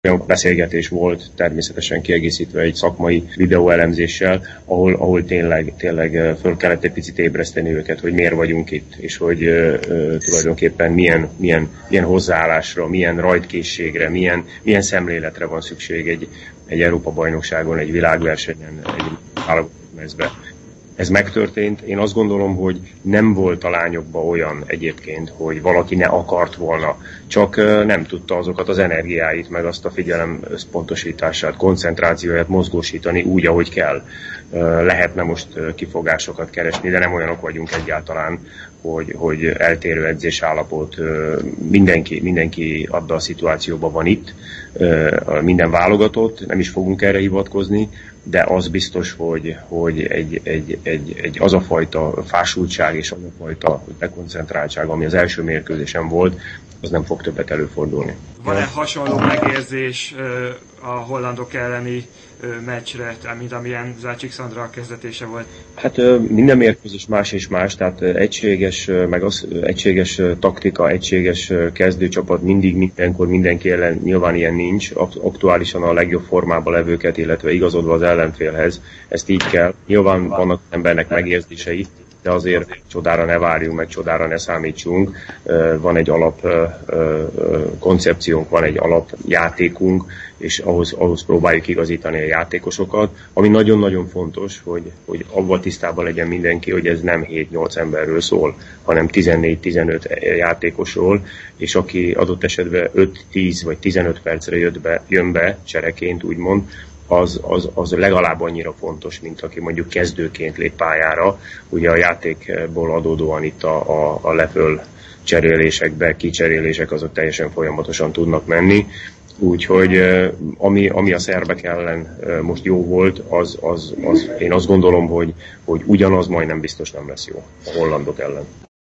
olyan beszélgetés volt, természetesen kiegészítve egy szakmai videóelemzéssel, ahol tényleg föl kellett egy picit ébreszteni őket, hogy miért vagyunk itt, és hogy tulajdonképpen milyen hozzáállásra, milyen rajtkészségre, milyen szemléletre van szükség egy Európa-bajnokságon, egy világversenyen, egy válogatott mezbe. Ez megtörtént. Én azt gondolom, hogy nem volt a lányokban olyan egyébként, hogy valaki ne akart volna, csak nem tudta azokat az energiáit, meg azt a figyelem összpontosítását, koncentrációját mozgósítani úgy, ahogy kell. Lehetne most kifogásokat keresni, de nem olyanok vagyunk egyáltalán, hogy eltérő edzésállapot, mindenki abban a szituációban van itt, minden válogatott, nem is fogunk erre hivatkozni, de az biztos, hogy az a fajta fásultság és az a fajta dekoncentráltság, ami az első mérkőzésen volt, az nem fog többet előfordulni. Van-e hasonló megérzés a hollandok elleni meccsre, mint amilyen Zácsik-Szandra kezdetése volt? Hát minden mérkőzés más és más, tehát egységes taktika, egységes kezdőcsapat mindig, mindenkor, mindenki ellen nyilván ilyen nincs. Aktuálisan a legjobb formában levőket, illetve igazodva az ellenfélhez, ezt így kell. Nyilván vannak embernek megérzései, de azért csodára ne várjunk, meg csodára ne számítsunk. Van egy alap koncepciónk, van egy alapjátékunk, és ahhoz próbáljuk igazítani a játékosokat. Ami nagyon-nagyon fontos, hogy abban tisztában legyen mindenki, hogy ez nem 7-8 emberről szól, hanem 14-15 játékosról, és aki adott esetben 5-10 vagy 15 percre jön be csereként, úgymond, az legalább annyira fontos, mint aki mondjuk kezdőként lép pályára. Ugye a játékból adódóan itt a leföl cserélések, kicserélések azok teljesen folyamatosan tudnak menni. Úgyhogy ami a szerbek ellen most jó volt, az én azt gondolom, hogy ugyanaz majdnem biztos nem lesz jó a hollandok ellen.